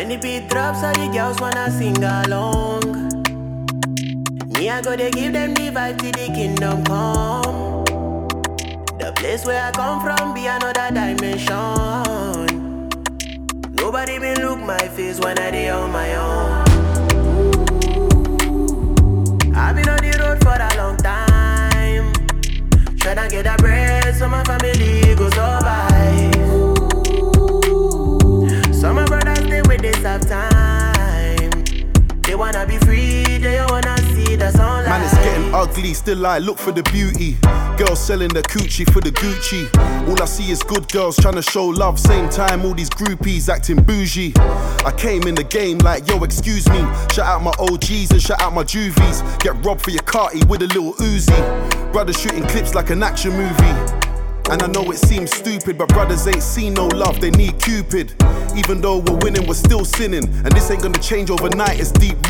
When the beat drops, all the girls wanna sing along. Me, I go to give them the vibe till the kingdom come. The place where I come from be another dimension. Nobody been look my face when I dey on my own. I've been on the road for a long time, tryna get a bread so my family go survive. Some of my brothers they with this half time. They wanna be free, they don't wanna see the sunlight. Man, it's getting ugly, still I look for the beauty. Girls selling the coochie for the Gucci. All I see is good girls trying to show love. Same time, all these groupies acting bougie. I came in the game like, yo, excuse me. Shout out my OGs and shout out my juvies. Get robbed for your carty with a little Uzi. Brothers shooting clips like an action movie. And I know it seems stupid, but brothers ain't seen no love, they need Cupid. Even though we're winning, we're still sinning. And this ain't gonna change overnight, it's deep